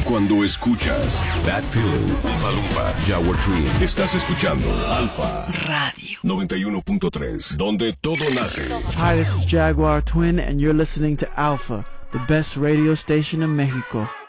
Cuando escuchas Bad Feeling, Oompa Loompa, Jaguar Tree, estás escuchando Alfa Radio 91.3, donde todo nace. Hi, this is Jaguar Twin, and you're listening to Alpha, the best radio station in Mexico.